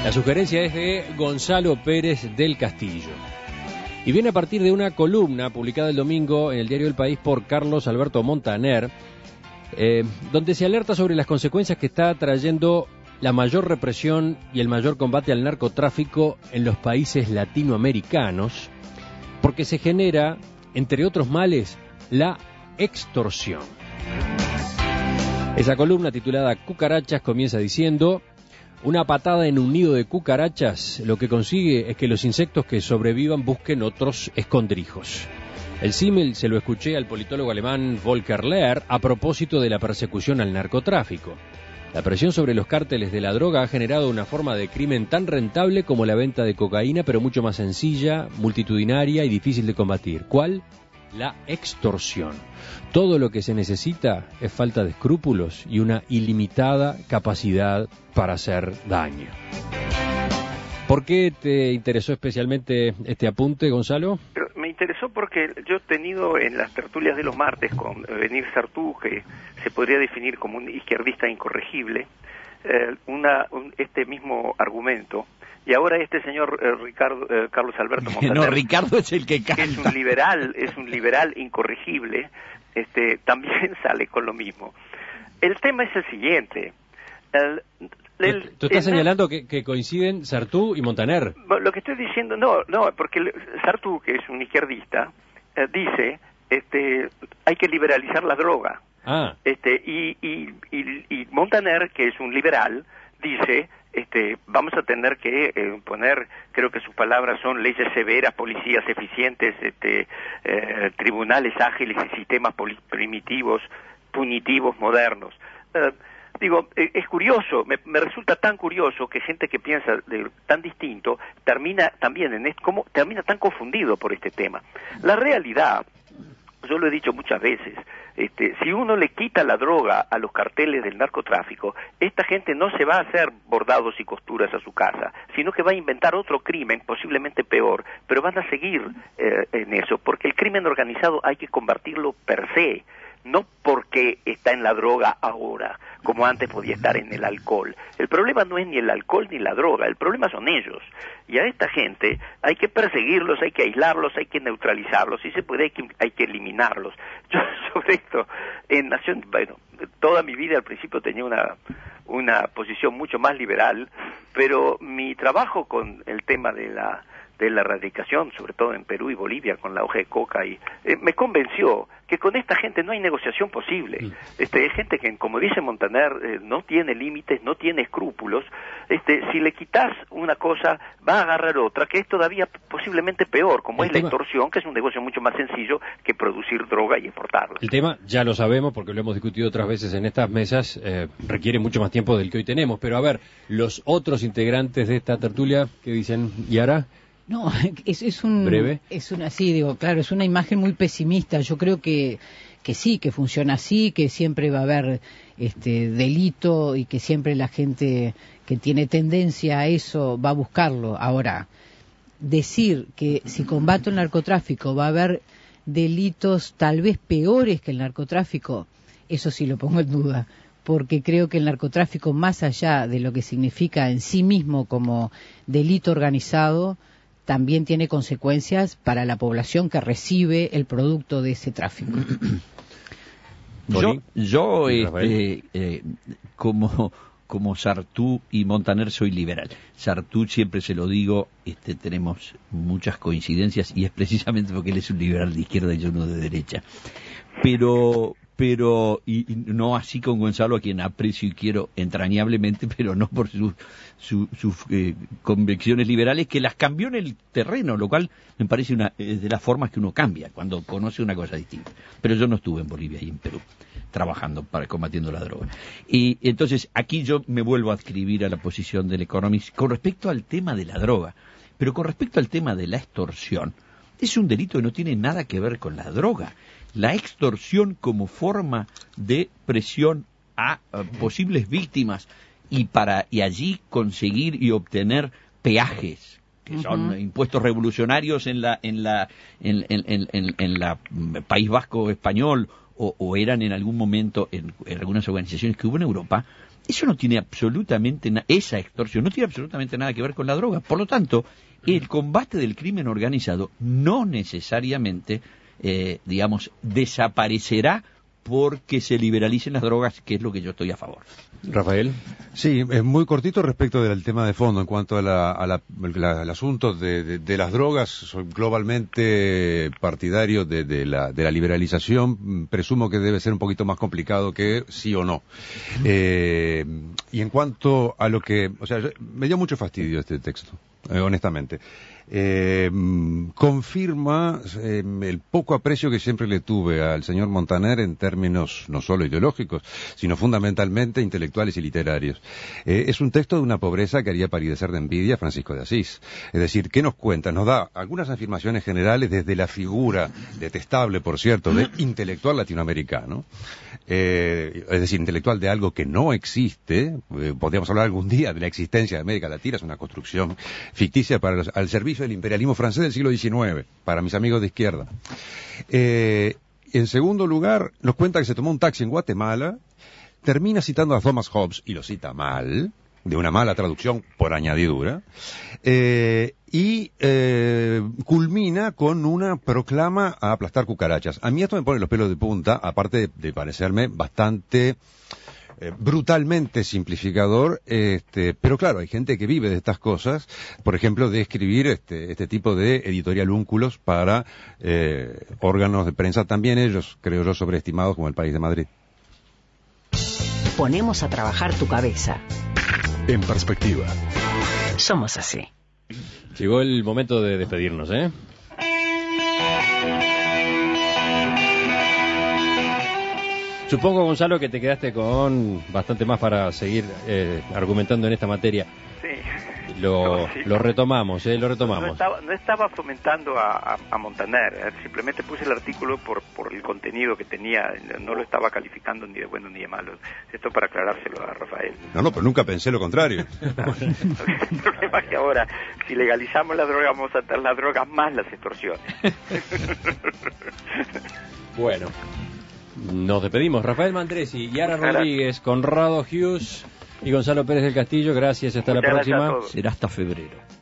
La sugerencia es de Gonzalo Pérez del Castillo y viene a partir de una columna publicada el domingo en el diario El País por Carlos Alberto Montaner, donde se alerta sobre las consecuencias que está trayendo la mayor represión y el mayor combate al narcotráfico en los países latinoamericanos, porque se genera, entre otros males, la extorsión. Esa columna titulada Cucarachas comienza diciendo: una patada en un nido de cucarachas lo que consigue es que los insectos que sobrevivan busquen otros escondrijos. El símil se lo escuché al politólogo alemán Volker Lehr a propósito de la persecución al narcotráfico. La presión sobre los cárteles de la droga ha generado una forma de crimen tan rentable como la venta de cocaína, pero mucho más sencilla, multitudinaria y difícil de combatir. ¿Cuál? La extorsión. Todo lo que se necesita es falta de escrúpulos y una ilimitada capacidad para hacer daño. ¿Por qué te interesó especialmente este apunte, Gonzalo? Me interesó porque yo he tenido en las tertulias de los martes con Benir Sartú, que se podría definir como un izquierdista incorregible, este mismo argumento. Y ahora este señor Carlos Alberto Montaner, no, Ricardo es el que canta. Es un liberal incorregible, también sale con lo mismo. El tema es el siguiente. Tú estás señalando que coinciden Sartú y Montaner. Lo que estoy diciendo, no, porque Sartú, que es un izquierdista, dice, hay que liberalizar la droga. Y Montaner, que es un liberal, dice, vamos a tener que poner, creo que sus palabras son leyes severas, policías eficientes, tribunales ágiles y sistemas primitivos, punitivos, modernos. Es curioso, me resulta tan curioso que gente que piensa tan distinto termina también termina tan confundido por este tema. La realidad, yo lo he dicho muchas veces, si uno le quita la droga a los carteles del narcotráfico, esta gente no se va a hacer bordados y costuras a su casa, sino que va a inventar otro crimen, posiblemente peor, pero van a seguir en eso, porque el crimen organizado hay que combatirlo per se, no porque está en la droga ahora, como antes podía estar en el alcohol. El problema no es ni el alcohol ni la droga, el problema son ellos. Y a esta gente hay que perseguirlos, hay que aislarlos, hay que neutralizarlos, si se puede hay que eliminarlos. Yo sobre esto, toda mi vida al principio tenía una posición mucho más liberal, pero mi trabajo con el tema de la erradicación, sobre todo en Perú y Bolivia, con la hoja de coca, me convenció que con esta gente no hay negociación posible. Es gente que, como dice Montaner, no tiene límites, no tiene escrúpulos. Si le quitas una cosa, va a agarrar otra, que es todavía posiblemente peor, como es la extorsión, que es un negocio mucho más sencillo que producir droga y exportarla. El tema, ya lo sabemos, porque lo hemos discutido otras veces en estas mesas, requiere mucho más tiempo del que hoy tenemos. Pero a ver, los otros integrantes de esta tertulia, ¿qué dicen? ¿Yara? No, es un... ¿Breve? Claro, es una imagen muy pesimista. Yo creo que sí, que funciona así, que siempre va a haber delito y que siempre la gente que tiene tendencia a eso va a buscarlo. Ahora, decir que si combato el narcotráfico va a haber delitos tal vez peores que el narcotráfico, eso sí lo pongo en duda, porque creo que el narcotráfico, más allá de lo que significa en sí mismo como delito organizado, también tiene consecuencias para la población que recibe el producto de ese tráfico. Yo como Sartú y Montaner soy liberal. Sartú, siempre se lo digo, tenemos muchas coincidencias y es precisamente porque él es un liberal de izquierda y yo uno de derecha. Pero no así con Gonzalo, a quien aprecio y quiero entrañablemente, pero no por sus convicciones liberales, que las cambió en el terreno, lo cual me parece de las formas que uno cambia cuando conoce una cosa distinta. Pero yo no estuve en Bolivia y en Perú trabajando combatiendo la droga. Y entonces aquí yo me vuelvo a adscribir a la posición del Economist con respecto al tema de la droga, pero con respecto al tema de la extorsión. Es un delito que no tiene nada que ver con la droga. La extorsión como forma de presión a posibles víctimas y allí conseguir y obtener peajes, que son impuestos revolucionarios en la País Vasco español o eran en algún momento en algunas organizaciones que hubo en Europa, Eso no tiene absolutamente esa extorsión no tiene absolutamente nada que ver con la droga. Por lo tanto, el combate del crimen organizado no necesariamente, desaparecerá porque se liberalicen las drogas, que es lo que yo estoy a favor. Rafael. Sí, es muy cortito respecto del tema de fondo en cuanto al asunto de las drogas. Soy globalmente partidario de la liberalización. Presumo que debe ser un poquito más complicado que sí o no. Y en cuanto a lo que, o sea, me dio mucho fastidio este texto, honestamente. Confirma el poco aprecio que siempre le tuve al señor Montaner en términos no solo ideológicos, sino fundamentalmente intelectuales y literarios. Es un texto de una pobreza que haría palidecer de envidia a Francisco de Asís. Es decir, ¿qué nos cuenta? Nos da algunas afirmaciones generales desde la figura, detestable por cierto, de intelectual latinoamericano, es decir, intelectual de algo que no existe. Podríamos hablar algún día de la existencia de América Latina, es una construcción ficticia al servicio del imperialismo francés del siglo XIX, para mis amigos de izquierda. En segundo lugar, nos cuenta que se tomó un taxi en Guatemala, termina citando a Thomas Hobbes, y lo cita mal, de una mala traducción por añadidura, y culmina con una proclama a aplastar cucarachas. A mí esto me pone los pelos de punta, aparte de parecerme bastante brutalmente simplificador, pero claro, hay gente que vive de estas cosas, por ejemplo, de escribir este tipo de editorialúnculos para órganos de prensa, también ellos, creo yo, sobreestimados como El País de Madrid. Ponemos a trabajar tu cabeza. En perspectiva. Somos así. Llegó el momento de despedirnos, ¿eh? Supongo, Gonzalo, que te quedaste con bastante más para seguir argumentando en esta materia. Sí. Lo retomamos, lo retomamos. No estaba fomentando a Montaner, simplemente puse el artículo por el contenido que tenía, no lo estaba calificando ni de bueno ni de malo. Esto para aclarárselo a Rafael. No, pero nunca pensé lo contrario. El problema es que ahora, si legalizamos la droga, vamos a tener las drogas más las extorsiones. Bueno. Nos despedimos. Rafael Mandresi, Yara Rodríguez, Conrado Hughes y Gonzalo Pérez del Castillo. Gracias, hasta la próxima. Será hasta febrero.